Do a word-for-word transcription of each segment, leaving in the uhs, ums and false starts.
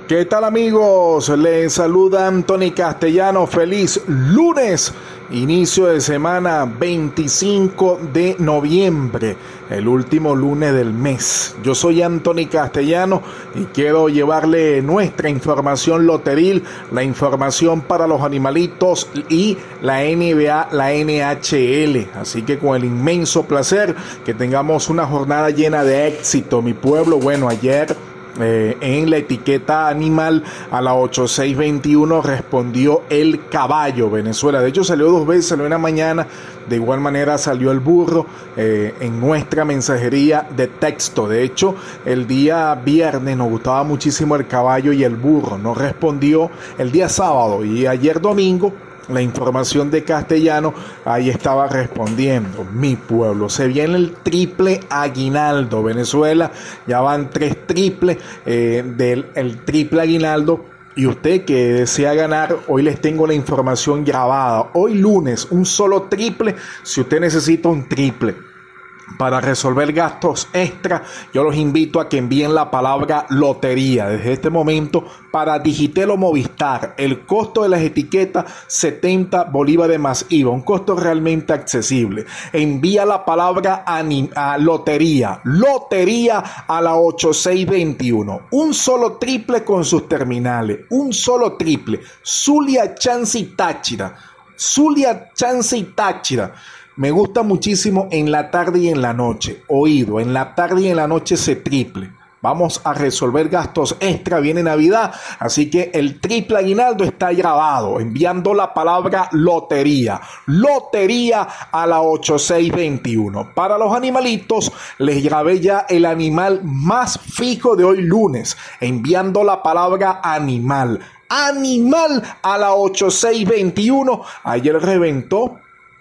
¿Qué tal, amigos? Les saluda Anthony Castellano. Feliz lunes, inicio de semana, veinticinco de noviembre, el último lunes del mes. Yo soy Anthony Castellano y quiero llevarle nuestra información loteril, la información para los animalitos y la N B A, la N H L. Así que con el inmenso placer que tengamos una jornada llena de éxito, mi pueblo. Bueno, ayer Eh, en la etiqueta animal a la ocho seis veintiuno respondió el caballo Venezuela. De hecho salió dos veces, salió en la mañana, de igual manera salió el burro eh, en nuestra mensajería de texto. De hecho el día viernes nos gustaba muchísimo el caballo y el burro, no respondió el día sábado, y ayer domingo la información de Castellano ahí estaba respondiendo. Mi pueblo, se viene el triple aguinaldo Venezuela, ya van tres triples eh, del el triple aguinaldo. Y usted que desea ganar, hoy les tengo la información grabada. Hoy lunes, un solo triple. Si usted necesita un triple para resolver gastos extra, yo los invito a que envíen la palabra lotería desde este momento para Digitel o Movistar. El costo de las etiquetas setenta bolívares más I V A, un costo realmente accesible. Envía la palabra a, a lotería, lotería a la ocho seis veintiuno. Un solo triple con sus terminales, un solo triple. Zulia, Chance y Táchira. Zulia, Chance y Táchira. Me gusta muchísimo en la tarde y en la noche. Oído, en la tarde y en la noche se triple. Vamos a resolver gastos extra, viene Navidad, así que el triple aguinaldo está grabado, enviando la palabra lotería, lotería a la ocho seis veintiuno. Para los animalitos, les grabé ya el animal más fijo de hoy lunes, enviando la palabra animal, animal a la ocho seis veintiuno. Ayer reventó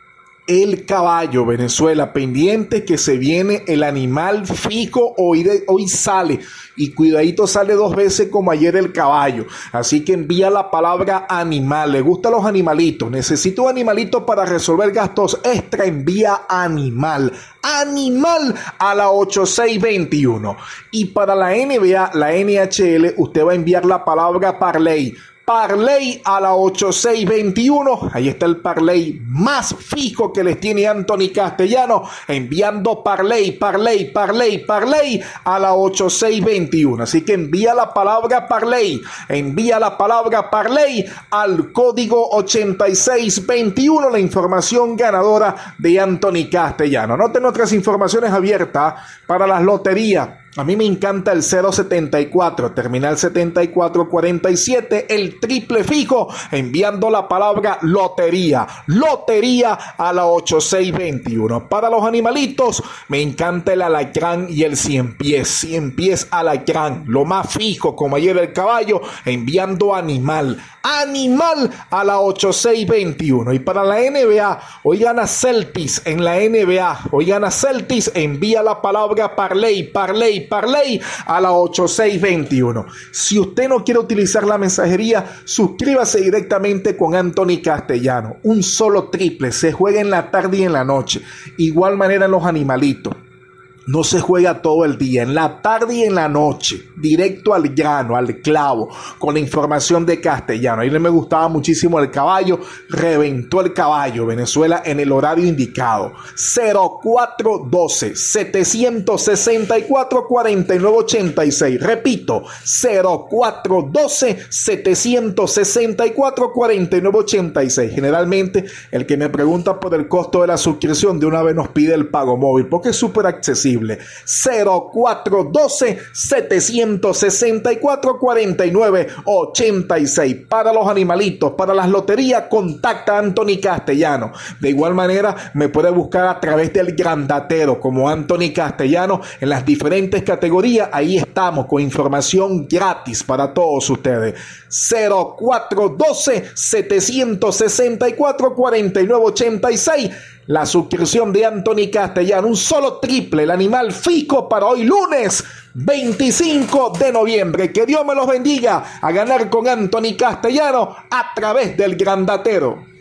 el caballo Venezuela, pendiente que se viene el animal fijo. Hoy, de, hoy sale, y cuidadito, sale dos veces como ayer el caballo. Así que envía la palabra animal. ¿Le gustan los animalitos? ¿Necesito un animalito para resolver gastos extra? Envía animal. Animal a la ocho seis veintiuno. Y para la N B A, la N H L, usted va a enviar la palabra parlay. Parlay a la ocho seis veintiuno. Ahí está el parlay más fijo que les tiene Anthony Castellano, enviando parlay, parlay, parlay, parlay a la ocho seis veintiuno. Así que envía la palabra parlay, envía la palabra parlay al código ochenta y seis veintiuno, la información ganadora de Anthony Castellano. Anoten otras informaciones abiertas para las loterías. A mí me encanta el cero setenta y cuatro, terminal setenta y cuatro cuarenta y siete, el triple fijo, enviando la palabra lotería, lotería a la ocho seis veintiuno. Para los animalitos, me encanta el alacrán y el cien pies, cien pies alacrán, lo más fijo, como ayer el caballo, enviando animal, animal a la ocho seis veintiuno. Y para la N B A, hoy gana Celtics en la N B A, hoy gana Celtics, envía la palabra parlay, parlay, parlay a la ocho seis veintiuno. Si usted no quiere utilizar la mensajería, suscríbase directamente con Anthony Castellano. Un solo triple, se juega en la tarde y en la noche. Igual manera en los animalitos. No se juega todo el día, en la tarde y en la noche, directo al grano, al clavo, con la información de Castellano. Ahí me gustaba muchísimo el caballo, reventó el caballo Venezuela en el horario indicado. cero cuatro doce, setecientos sesenta y cuatro, cuarenta y nueve ochenta y seis. Repito, cero cuatro doce, setecientos sesenta y cuatro, cuarenta y nueve ochenta y seis. Generalmente, el que me pregunta por el costo de la suscripción, de una vez nos pide el pago móvil, porque es súper accesible. cero cuatro doce, setecientos sesenta y cuatro, cuarenta y nueve ochenta y seis. Para los animalitos, para las loterías, contacta a Anthony Castellano. De igual manera, me puede buscar a través del Grandatero como Anthony Castellano en las diferentes categorías. Ahí estamos con información gratis para todos ustedes. cero cuatro doce, setecientos sesenta y cuatro, cuarenta y nueve ochenta y seis. La suscripción de Anthony Castellano, un solo triple, el animal fijo para hoy lunes veinticinco de noviembre. Que Dios me los bendiga. A ganar con Anthony Castellano a través del Grandatero.